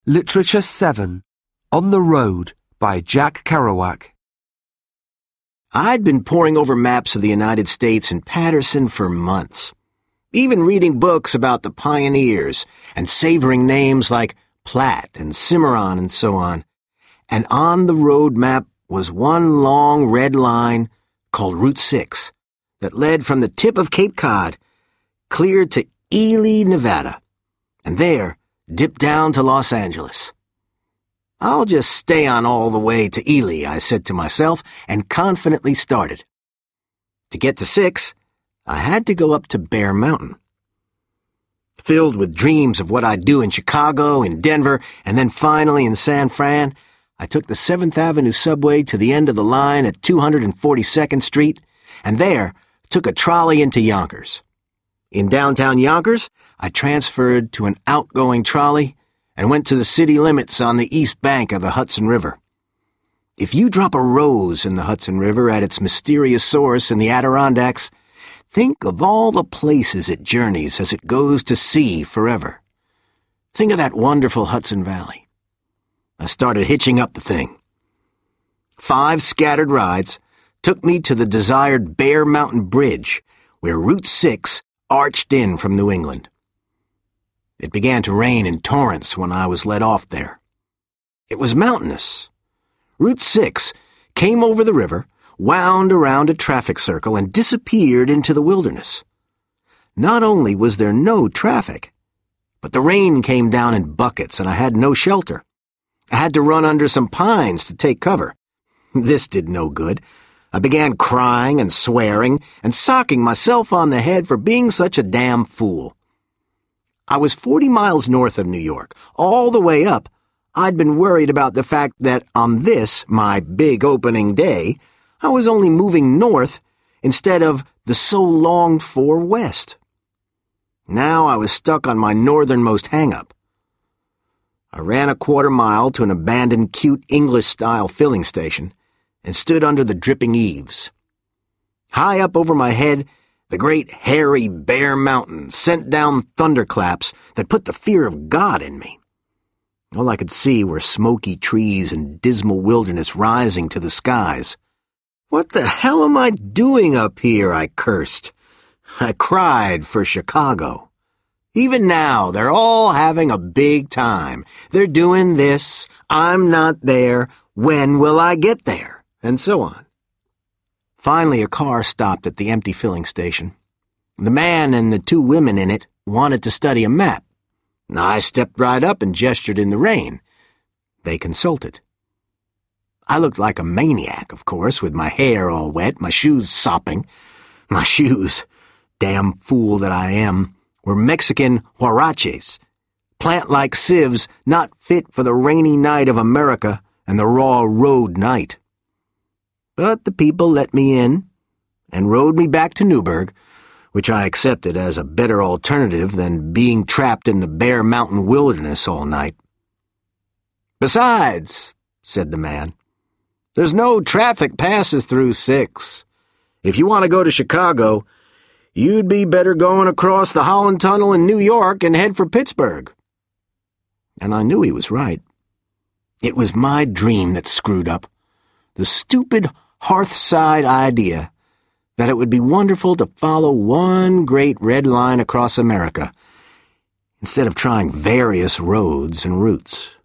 Literature 7, On the Road by Jack Kerouac. I'd been poring over maps of the United States and Patterson for months, even reading books about the pioneers and savoring names like Platt and Cimarron and so on. And on the road map was one long red line called Route 6 that led from the tip of Cape Cod clear to Ely, Nevada, and there dipped down to Los Angeles. I'll just stay on all the way to Ely, I said to myself, and confidently started. To get to 6, I had to go up to Bear Mountain. Filled with dreams of what I'd do in Chicago, in Denver, and then finally in San Fran, I took the 7th Avenue subway to the end of the line at 242nd Street, and there took a trolley into Yonkers. In downtown Yonkers, I transferred to an outgoing trolley and went to the city limits on the east bank of the Hudson River. If you drop a rose in the Hudson River at its mysterious source in the Adirondacks, think of all the places it journeys as it goes to sea forever. Think of that wonderful Hudson Valley. I started hitching up the thing. 5 scattered rides took me to the desired Bear Mountain Bridge, where Route 6 arched in from New England. It began to rain in torrents when I was let off there. It was mountainous. Route 6 came over the river, wound around a traffic circle, and disappeared into the wilderness. Not only was there no traffic, but the rain came down in buckets and I had no shelter. I had to run under some pines to take cover. This did no good. I began crying and swearing and socking myself on the head for being such a damn fool. I was 40 miles north of New York. All the way up, I'd been worried about the fact that on this, my big opening day, I was only moving north instead of the so longed for west. Now I was stuck on my northernmost hang-up. I ran a quarter mile to an abandoned cute English-style filling station and stood under the dripping eaves. High up over my head, the great hairy Bear Mountain sent down thunderclaps that put the fear of God in me. All I could see were smoky trees and dismal wilderness rising to the skies. What the hell am I doing up here? I cursed. I cried for Chicago. Even now, they're all having a big time. They're doing this. I'm not there. When will I get there? And so on. Finally, a car stopped at the empty filling station. The man and the 2 women in it wanted to study a map. I stepped right up and gestured in the rain. They consulted. I looked like a maniac, of course, with my hair all wet, my shoes sopping. My shoes, damn fool that I am, were Mexican huaraches, plant-like sieves not fit for the rainy night of America and the raw road night. But the people let me in and rode me back to Newburgh, which I accepted as a better alternative than being trapped in the Bear Mountain wilderness all night. Besides, said the man, there's no traffic passes through 6. If you want to go to Chicago, you'd be better going across the Holland Tunnel in New York and head for Pittsburgh. And I knew he was right. It was my dream that screwed up. The stupid hearthside idea that it would be wonderful to follow one great red line across America instead of trying various roads and routes.